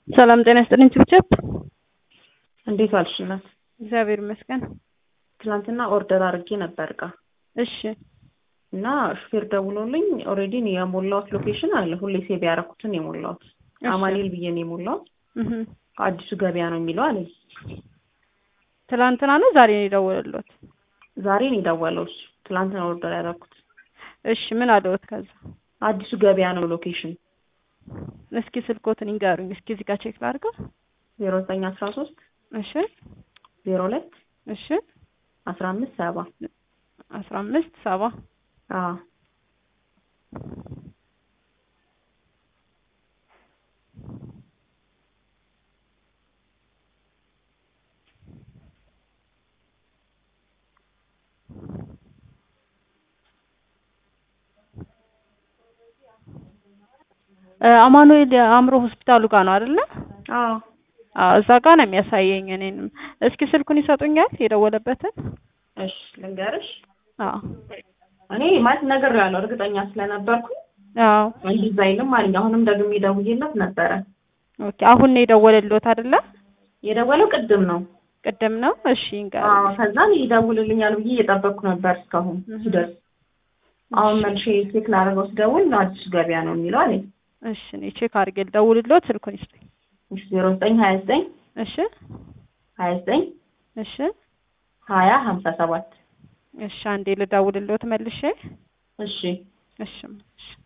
ሰላም ጤና ይስጥልኝ ችብችብ እንዴት ዋልሽናት? እግዚአብሔር ይመስገን። ትናንትና ኦርደር አድርጌ ነበር እቃ እሺ እና ሹፌር ደውሎልኝ ኦሬዲ የሞላሁት ሎኬሽን አለ ሁሌ ሴቭ ያደረኩትን የሞላሁት አማኑኤል ብዬ ነው የሞላሁት። አዲሱ ገበያ ነው የሚለው አለኝ። ትናንትና ነው ዛሬ ነው የደወለልዎት? ዛሬ ነው የደወለው እሱ። ትናንትና ኦርደር ያደረኩት። እሺ ምን አለዎት ከዛ? አዲሱ ገበያ ነው ሎኬሽን። እስኪ ስልኮትን ይንገሩኝ እስኪ እዚህ ጋር ቼክ ላድርገው። 0913 እሺ 02 እሺ 1570 1570 አዎ አማኑኤል አእምሮ ሆስፒታሉ ጋር ነው አይደለ? አዎ እዛ ጋር ነው የሚያሳየኝ እኔንም። እስኪ ስልኩን ይሰጡኛል የደወለበትን? እሺ ልንገርሽ። አዎ እኔ ማለት ነገር ያለው እርግጠኛ ስለነበርኩ አዎ እንደዛ አይልም አለኝ። አሁንም ደግሜ ደውዬለት ነበረ። ኦኬ አሁን ነው የደወለልዎት አይደለ? የደወለው ቅድም ነው። ቅድም ነው? እሺ ይንገር። አዎ ከዛን ይደውልልኛል ብዬ እየጠበቅኩ ነበር እስካሁን ሲደርስ። አሁን መልሼ ቼክ ላደርገው ስደውል አዲሱ ገበያ ነው የሚለው አለኝ። እሺ እኔ ቼክ አድርጌ ልደውልልዎት ስልኩን ይስጡኝ። እሺ 0929 እሺ 29 እሺ 20 57 እሺ አንዴ ልደውልልዎት መልሼ። እሺ እሺ